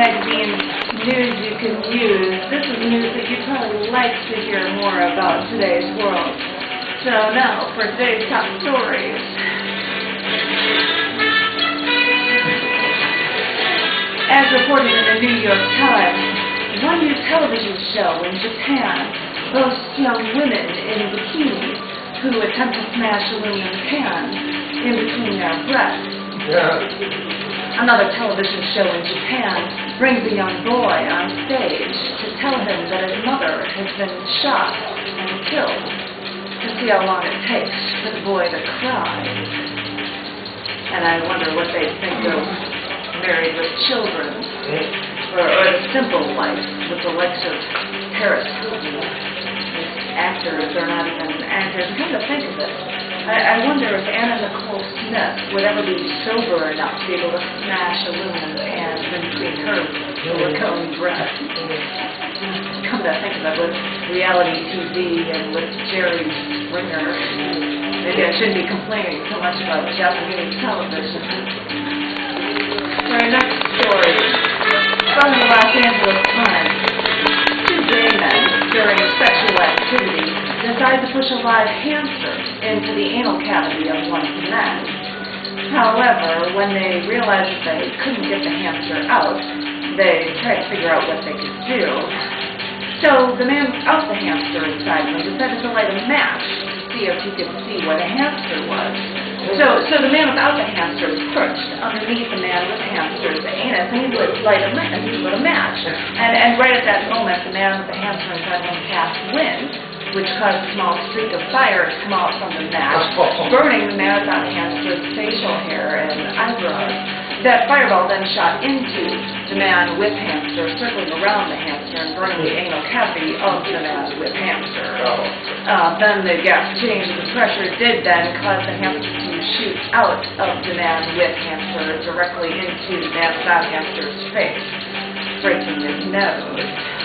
magazine news you can use. This is news that you'd probably like to hear more about today's world. So now for today's top stories. As reported in the New York Times, one new television show in Japan boasts young women in bikinis who attempt to smash aluminum cans in between their breasts. Another television show in Japan brings a young boy on stage to tell him that his mother has been shot and killed, to see how long it takes for the boy to cry. And I wonder what they think of Married with Children, or a simple life with the likes of Paris Hilton. Actors are not even actors. Come to think of it, I wonder if Anna Nicole Smith would ever be sober enough to be able to smash aluminum cans in between her silicone breasts. Come to think of it, with reality TV and with Jerry Springer, maybe I shouldn't be complaining so much about Japanese television. For our next story, from the Los Angeles Times, two gay men during sexual activity decide to push a live hamster into the anal cavity of one of the men. However, when they realized that they couldn't get the hamster out, they tried to figure out what they could do. So the man without the hamster inside them decided to light a match to see if he could see what a hamster was. So the man without the hamster was perched underneath the man with the hamster's anus, and he would light a match. And right at that moment, the man with the hamster inside him cast wind, which caused a small streak of fire to come out from the match, burning the man without the hamster's facial hair and eyebrows. That fireball then shot into the man with hamster, circling around the hamster and burning the anal cavity of the man with hamster. Then the gas change of the pressure did then cause the hamster to shoot out of the man with hamster directly into the man without hamster's face, breaking his nose.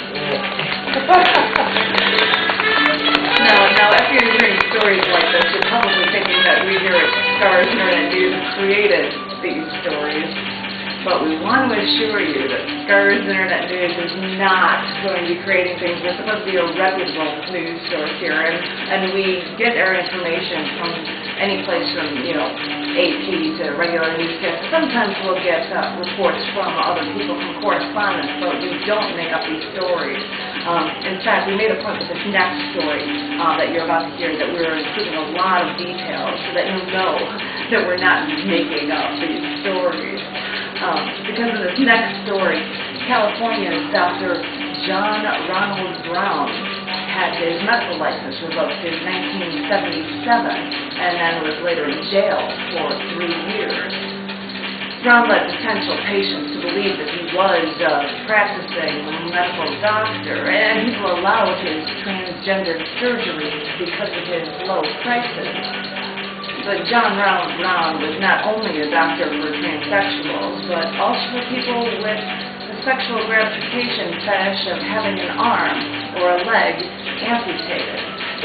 Now, after you're hearing stories like this, you're probably thinking that we here at Scars Internet News created these stories, but we want to assure you that Scars Internet News is not going to be creating things. We're supposed to be a reputable news source here, and we get our information from any place from, AP to regular newscasts. Sometimes we'll get reports from other people, from correspondents, but we don't make up these stories. In fact, we made a point with this next story that you're about to hear that we're including a lot of details so that you'll know that we're not making up these stories. Because of this next story, California's Dr. John Ronald Brown had his medical license revoked in 1977 and then was later in jail for 3 years. Brown led potential patients to believe that he was a practicing medical doctor, and he allowed his transgender surgeries because of his low prices. But John Ronald Brown was not only a doctor for transsexuals, but also for people with the sexual gratification fetish of having an arm or a leg amputated.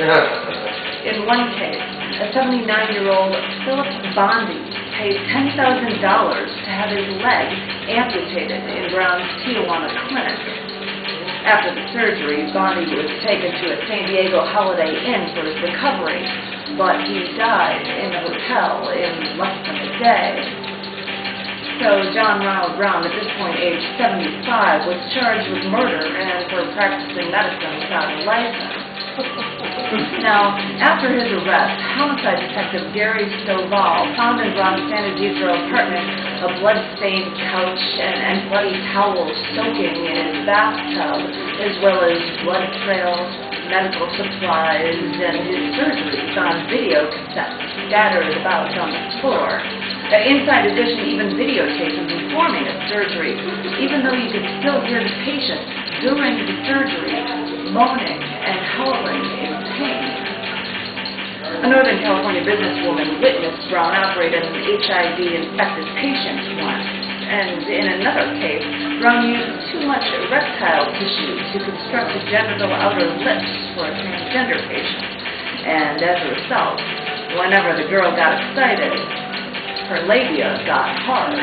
In one case, a 79-year-old Philip Bondi paid $10,000 to have his leg amputated in Brown's Tijuana clinic. After the surgery, Bondi was taken to a San Diego Holiday Inn for his recovery, but he died in the hotel in less than a day. So John Ronald Brown, at this point age 75, was charged with murder and for practicing medicine without a license. Now, after his arrest, homicide detective Gary Stovall found in Brown's San Isidro apartment a blood-stained couch and bloody towels soaking in his bathtub, as well as blood trails, medical supplies, and his surgeries on video cassettes scattered about on the floor. The Inside Edition even videotaped him performing a surgery, even though you could still hear the patient during the surgery moaning and howling in pain. A Northern California businesswoman witnessed Brown operate an HIV-infected patient once, and in another case, Brown used too much erectile tissue to construct the genital outer lips for a transgender patient, and as a result, whenever the girl got excited, her labia got hard.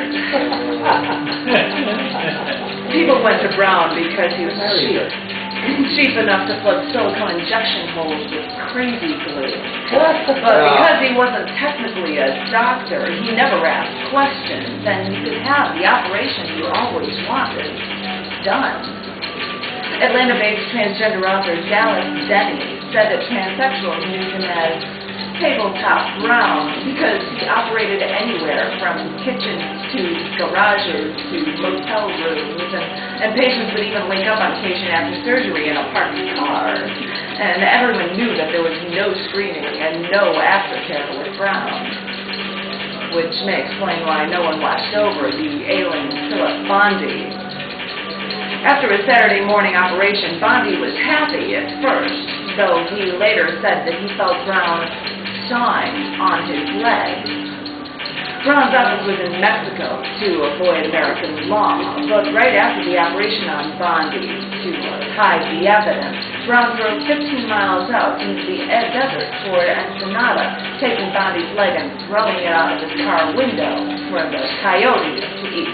People went to Brown because he was cheap enough to plug silicone injection holes with crazy glue. But because he wasn't technically a doctor, he never asked questions, and you could have the operation you always wanted done. Atlanta-based transgender author Dallas Denny said that transsexuals knew him as Tabletop Brown because he operated anywhere from kitchens to garages to motel rooms, and patients would even wake up on occasion after surgery in a parked car. And everyone knew that there was no screening and no aftercare with Brown, which may explain why no one watched over the ailing Philip Bondi. After his Saturday morning operation, Bondi was happy at first, though he later said that he felt Brown sawing on his leg. Brown's office was in Mexico to avoid American law, but right after the operation on Bondi, to hide the evidence, Brown drove 15 miles out into the desert toward Ensenada, taking Bondi's leg and throwing it out of his car window for the coyotes to eat.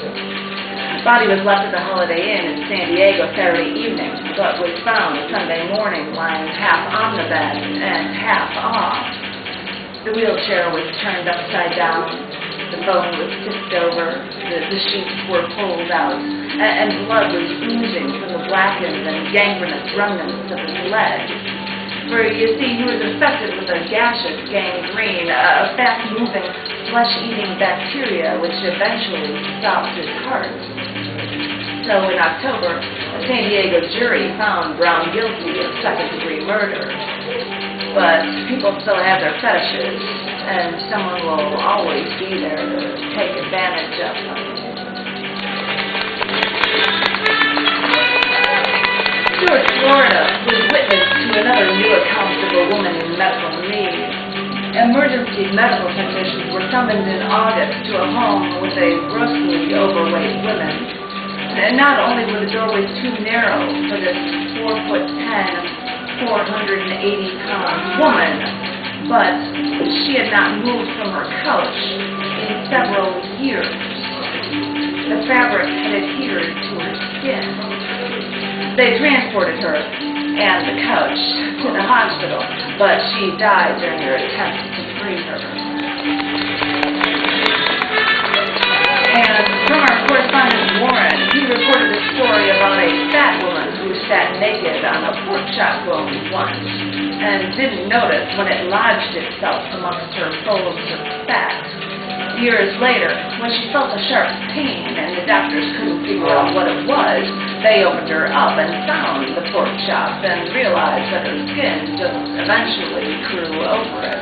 Bondi was left at the Holiday Inn in San Diego Saturday evening, but was found Sunday morning lying half on the bed and half off. The wheelchair was turned upside down, the bone was tipped over, the sheets were pulled out, and blood was oozing from the blackened and gangrenous remnants of his leg. For you see, he was infected with a gaseous gangrene, a fast-moving, flesh-eating bacteria which eventually stopped his heart. So in October, a San Diego jury found Brown guilty of second-degree murder. But people still have their fetishes, and someone will always be there to take advantage of them. Stuart, Florida, was witness to another new account of a woman in medical need. Emergency medical technicians were summoned in August to a home with a grossly overweight woman. And not only were the doorways too narrow for this 4'10", 480-pound woman, but she had not moved from her couch in several years. The fabric had adhered to her skin. They transported her and the couch to the hospital, but she died during their attempts to free her. And from our correspondent Warren, he reported a story about a fat woman who sat naked on a pork chop bone once and didn't notice when it lodged itself amongst her folds of fat. Years later, when she felt a sharp pain and the doctors couldn't figure out what it was, they opened her up and found the pork chop and realized that her skin just eventually grew over it.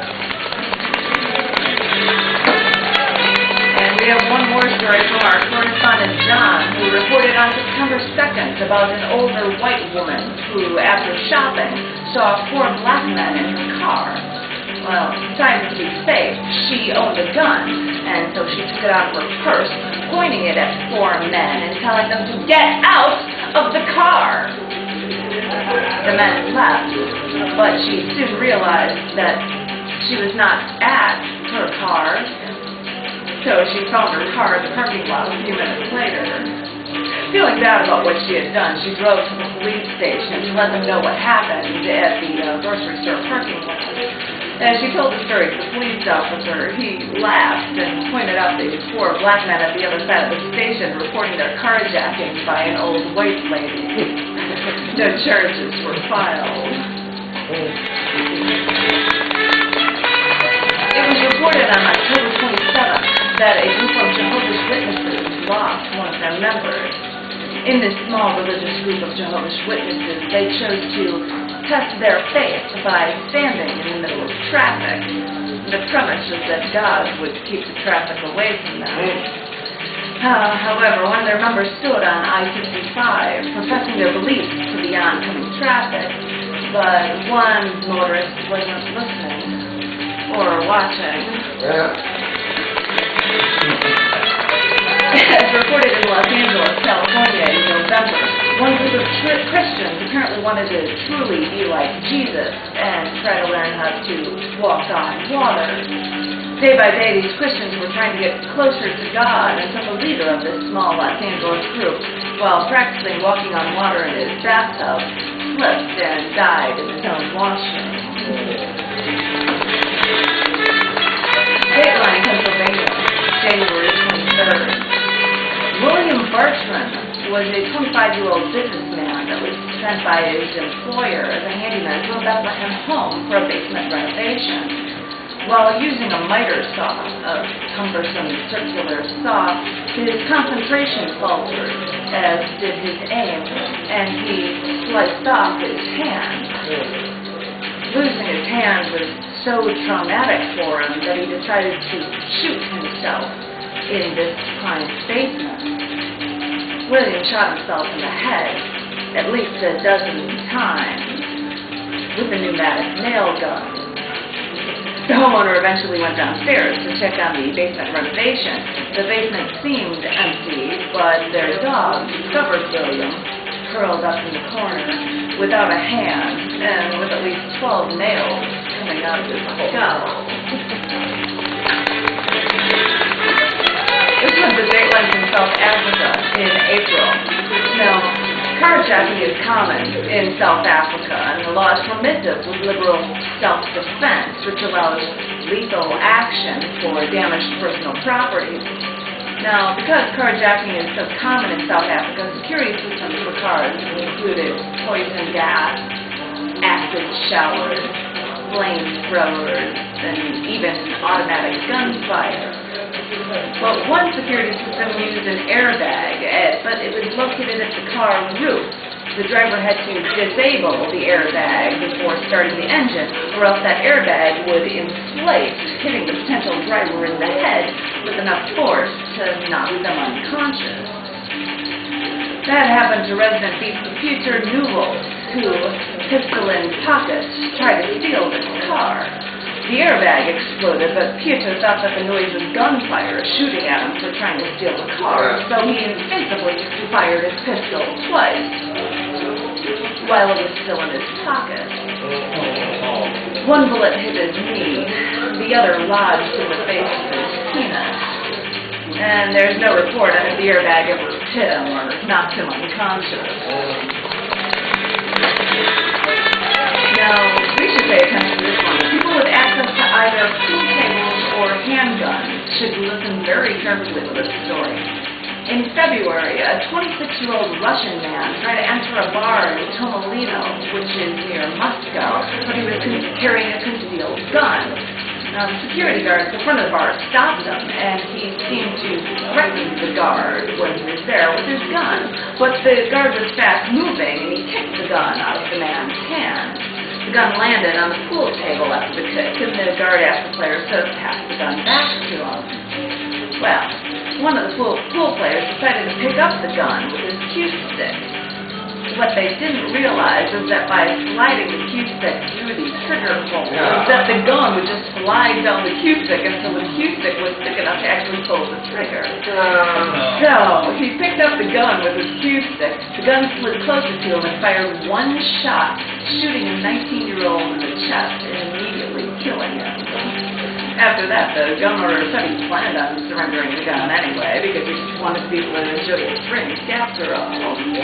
We have one more story from our correspondent John, who reported on September 2nd about an older white woman who, after shopping, saw 4 black men in her car. Well, trying to be safe, she owned a gun, and so she took it out of her purse, pointing it at 4 men and telling them to get out of the car. The men left, but she soon realized that she was not at her car. So she found her car in the parking lot a few minutes later. Feeling bad about what she had done, she drove to the police station to let them know what happened at the grocery store parking lot. As she told the story to the police officer, he laughed and pointed out the 4 black men at the other side of the station reporting their carjacking by an old white lady. No charges were filed. It was reported on October 27th that a group of Jehovah's Witnesses lost one of their members. In this small religious group of Jehovah's Witnesses, they chose to test their faith by standing in the middle of traffic. The premise was that God would keep the traffic away from them. However, one of their members stood on I-55, professing their beliefs to the oncoming traffic, but one motorist wasn't listening or watching. As reported in Los Angeles, California in November, one group of Christians apparently wanted to truly be like Jesus and try to learn how to walk on water. Day by day, these Christians were trying to get closer to God until the leader of this small Los Angeles group, while practicing walking on water in his bathtub, slipped and died in his own washroom. Dateline, Pennsylvania, January 23rd. William Bartram was a 25-year-old businessman that was sent by his employer as a handyman to a Bethlehem home for a basement renovation. While using a miter saw, a cumbersome circular saw, his concentration faltered, as did his aim, and he sliced off his hand. Losing his hand was so traumatic for him that he decided to shoot himself in this client's basement. William shot himself in the head at least a dozen times with a pneumatic nail gun. The homeowner eventually went downstairs to check on the basement renovation. The basement seemed empty, but their dog discovered William curled up in the corner without a hand and with at least 12 nails coming out of his skull. This was the Dateline from South Africa in April. Now, carjacking is common in South Africa, and the law is permissive with liberal self-defense, which allows lethal action for damaged personal property. Now, because carjacking is so common in South Africa, security systems for cars included poison gas, acid showers, flamethrowers, and even automatic gunfire. But one security system used an airbag, but it was located at the car roof. The driver had to disable the airbag before starting the engine, or else that airbag would inflate, hitting the potential driver in the head with enough force to knock them unconscious. That happened to resident Beats the Future Newell, who, pistol in pockets, tried to steal this car. The airbag exploded, but Pietro thought that the noise was gunfire shooting at him for trying to steal the car, so he instinctively fired his pistol twice while it was still in his pocket. One bullet hit his knee, the other lodged in the base of his penis, and there's no report on if the airbag ever hit him or knocked him unconscious. Now, we should pay attention to this one. People with access to either pool tables or handguns should listen very carefully to this story. In February, a 26-year-old Russian man tried to enter a bar in Tomilino, which is near Moscow, but he was carrying a concealed gun. Now, the security guard at the front of the bar stopped him, and he seemed to threaten the guard when he was there with his gun. But the guard was fast moving, and he kicked the gun out of the man's hand. The gun landed on the pool table after the kick, and the guard asked the players to pass the gun back to him. Well, one of the pool players decided to pick up the gun with his cue stick. What they didn't realize is that by sliding the cue stick through the trigger hole, that the gun would just slide down the cue stick until the cue stick was thick enough to actually pull the trigger. So, he picked up the gun with his cue stick, the gun slid closer to him and fired one shot, shooting a 19-year-old in the chest and immediately killing him. After that, the gunrunner said he planned on surrendering the gun anyway, because he just wanted people to enjoy his drinks after all.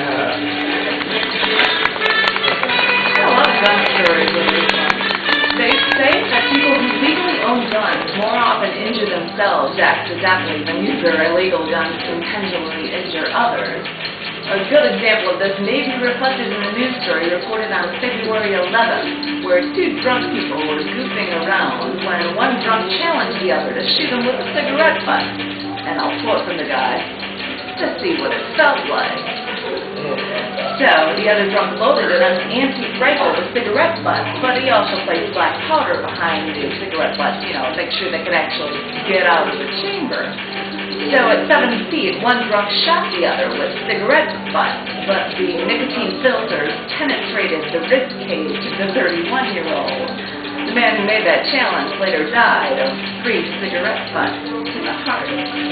A lot of gun stories in this one. They say that people who legally own guns more often injure themselves accidentally than use their illegal guns to intentionally injure others. A good example of this may be reflected in a news story reported on February 11th, where two drunk people were goofing around when one drunk challenged the other to shoot him with a cigarette butt. And I'll quote from the guy, "to see what it felt like." So, the other drunk loaded an antique rifle with cigarette butts, but he also placed black powder behind the cigarette butts, make sure they could actually get out of the chamber. So at 7 feet, one drunk shot the other with cigarette butts, but the nicotine filters penetrated the rib cage of the 31-year-old. The man who made that challenge later died of 3 cigarette butts to the heart.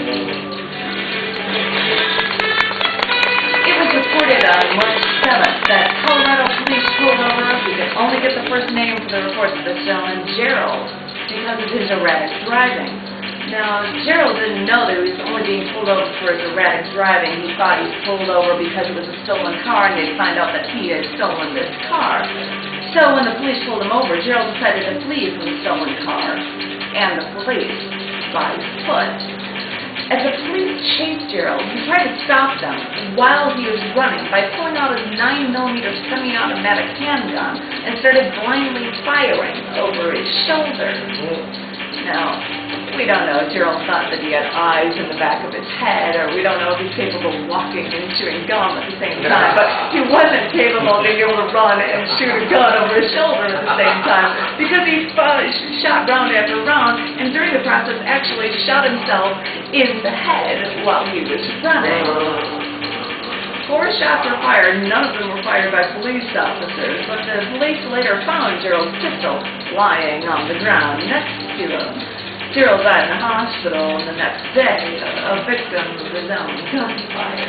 It was reported on March 7th that Colorado police pulled over, we could only get the first name for the reports of this gentleman, Gerald. He because of his erratic driving. Now, Gerald didn't know that he was only being pulled over for his erratic driving. He thought he was pulled over because it was a stolen car, and they'd find out that he had stolen this car. So when the police pulled him over, Gerald decided to flee from the stolen car and the police by foot. As the police chased Gerald, he tried to stop them while he was running by pulling out his 9mm semi-automatic handgun and started blindly firing over his shoulder. Now, we don't know if Gerald thought that he had eyes in the back of his head, or we don't know if he's capable of walking and chewing gum at the same time, but he wasn't capable of being able to run and shoot a gun over his shoulder at the same time, because he shot round after round, and during the process actually shot himself in the head while he was running. 4 shots were fired, none of them were fired by police officers, but the police later found Gerald's pistol lying on the ground next to him. Gerald died in the hospital, and the next day, a victim of his own gunfire.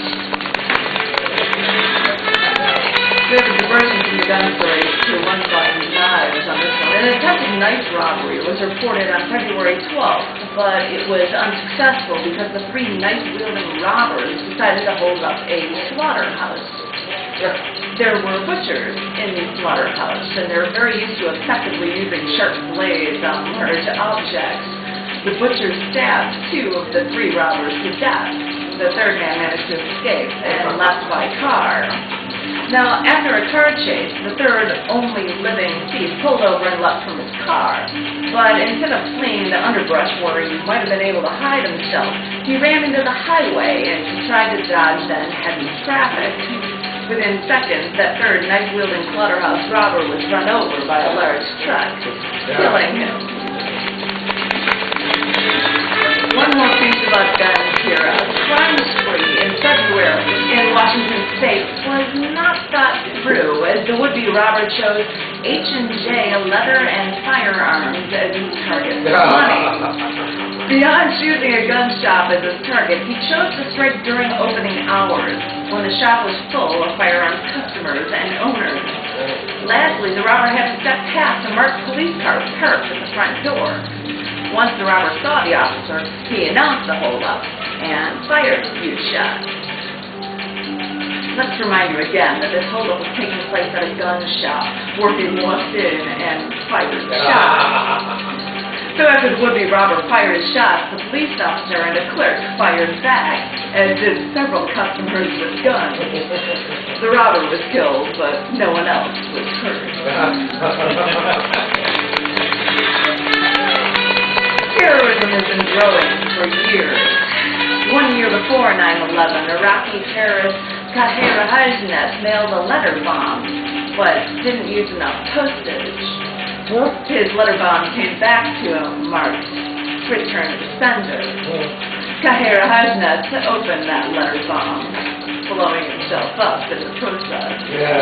We have a diversion from the gun story to one by knives on this one. An attempted knife robbery was reported on February 12th, but it was unsuccessful because the 3 knife-wielding robbers decided to hold up a slaughterhouse. There were butchers in the slaughterhouse, and they're very used to effectively using sharp blades on large objects. The butchers stabbed 2 of the 3 robbers to death. The 3rd man managed to escape and left by car. Now, after a car chase, the 3rd only living thief pulled over and left from his car. But instead of fleeing the underbrush where he might have been able to hide himself, he ran into the highway and tried to dodge then heavy traffic. Within seconds, that 3rd knife-wielding slaughterhouse robber was run over by a large truck, killing him. One more piece about guns here. A crime spree in February in Washington State was not thought through, as the would-be robber chose H&J leather and firearms as his target for money. Beyond choosing a gun shop as his target, he chose to strike during opening hours, when the shop was full of firearms customers and owners. Lastly, the robber had to step past a marked police car parked at the front door. Once the robber saw the officer, he announced the holdup and fired a few shots. Let's remind you again that this holdup was taking place at a gun shop, where he walked in and fired shots. So after the would-be robber fired his shots, the police officer and a clerk fired back, as did several customers with guns. The robber was killed, but no one else was hurt. Terrorism has been growing for years. 1 year before 9/11, Iraqi terrorist Khair Hajnet mailed a letter bomb, but didn't use enough postage. His letter bomb came back to him marked "Return to Sender." Khair Hajnet opened that letter bomb, blowing himself up in the process.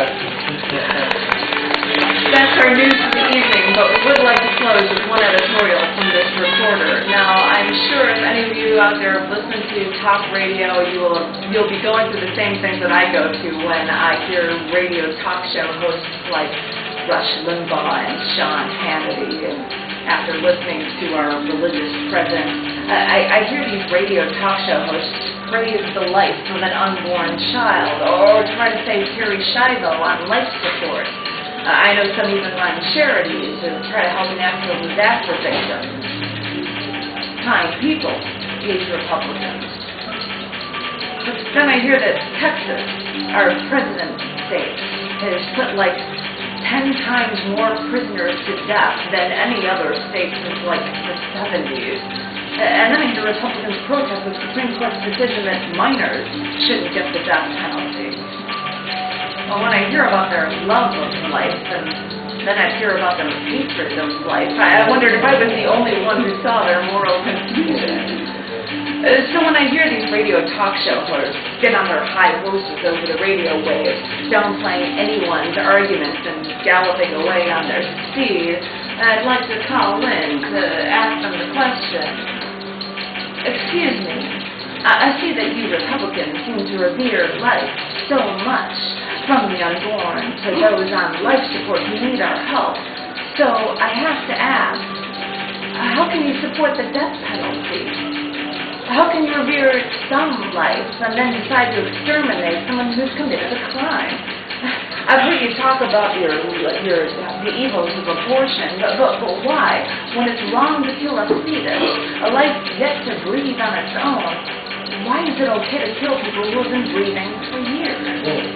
That's our news for the evening, but we would like to close with one editorial from this reporter. Now, I'm sure if any of you out there listen to talk radio, you'll be going through the same things that I go through when I hear radio talk show hosts like Rush Limbaugh and Sean Hannity, and after listening to our religious presence, I hear these radio talk show hosts praise the life of an unborn child, or try to say Terry Schiavo on life support. I know some even run charities and try to help natural disaster victims. Kind people, these Republicans. But then I hear that Texas, our president state, has put like 10 times more prisoners to death than any other state since like the 70s. And then I hear Republicans protest the Supreme Court's decision that minors shouldn't get the death penalty. Well, when I hear about their love of life, and then I hear about their hatred of life, I wondered if I was the only one who saw their moral confusion. So when I hear these radio talk show hosts get on their high horses over the radio waves, downplaying anyone's arguments and galloping away on their steed, I'd like to call in to ask them the question. Excuse me, I see that you Republicans seem to revere life so much, from the unborn to those on life support who need our help. So I have to ask, How can you support the death penalty? How can you revere some life and then decide to exterminate someone who's committed a crime? I've heard you talk about the evils of abortion, but why? When it's wrong to kill a fetus, a life yet to breathe on its own, why is it okay to kill people who have been breathing for years?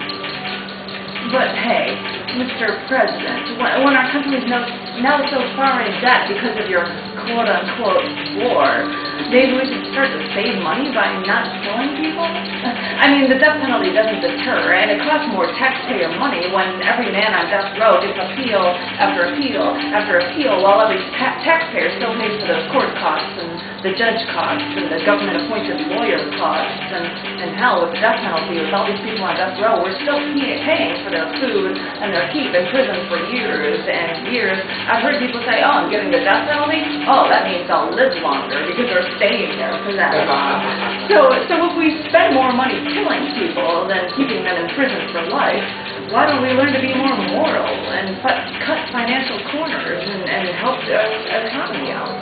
But hey, Mr. President, when our country is now so far in debt because of your quote-unquote war, maybe we should start to save money by not killing people? I mean, the death penalty doesn't deter, and it costs more taxpayer money when every man on death row gets appeal after appeal after appeal, while every taxpayer still pays for those court costs and the judge costs and the government-appointed lawyer costs, and hell, with the death penalty, with all these people on death row, we're still paying for their food and their keep in prison for years and years. I've heard people say, oh, I'm getting the death penalty? Oh, that means I'll live longer because they're staying there for that. So if we spend more money killing people than keeping them in prison for life, why don't we learn to be more moral and cut financial corners and help the economy out?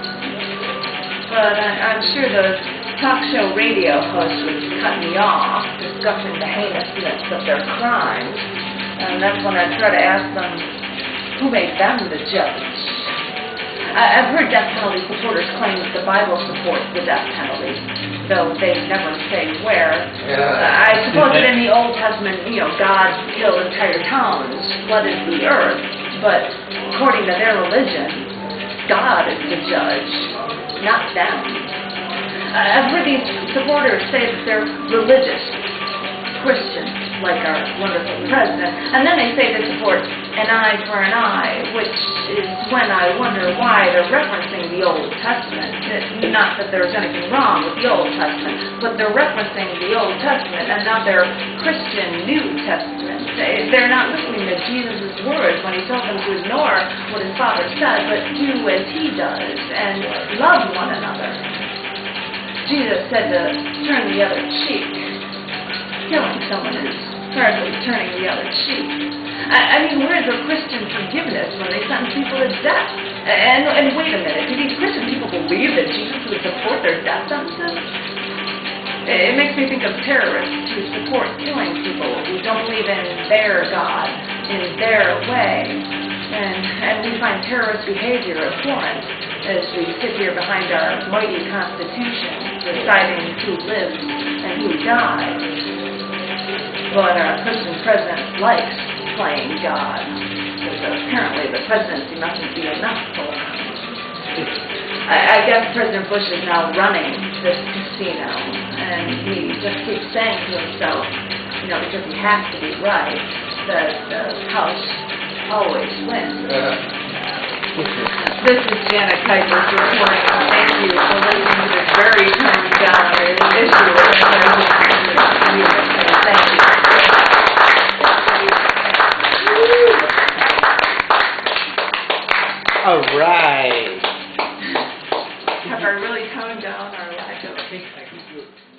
But I'm sure those talk show radio hosts would cut me off discussing the heinousness of their crimes. And that's when I'd try to ask them, who made them the judge? I've heard death penalty supporters claim that the Bible supports the death penalty, though they never say where. I suppose that in the Old Testament, God killed entire towns, flooded the earth, but according to their religion, God is the judge, not them. I've heard these supporters say that they're religious Christians, like our wonderful president, and then they say they support an eye for an eye, which is when I wonder why they're referencing the Old Testament. Not that there's anything wrong with the Old Testament, but they're referencing the Old Testament and not their Christian New Testament. They're not listening to Jesus' words when he tells them to ignore what his Father said, but do as he does and love one another. Jesus said to turn the other cheek. Killing someone is hardly turning the other cheek. I mean, where's the Christian forgiveness when they sentence people to death? And wait a minute, do these Christian people believe that Jesus would support their death sentences? It makes me think of terrorists who support killing people who don't believe in their God, in their way. And we find terrorist behavior abhorrent as we sit here behind our mighty Constitution, deciding who lives and who dies. But our Christian president likes playing God, because apparently the presidency mustn't be enough for him. I guess President Bush is now running this casino, and he just keeps saying to himself, because he has to be right, that the House always wins. This is Janet Kuiper reporting. Thank you for listening to this very toned down issue. Thank you. All right. Have I really toned down our lack of...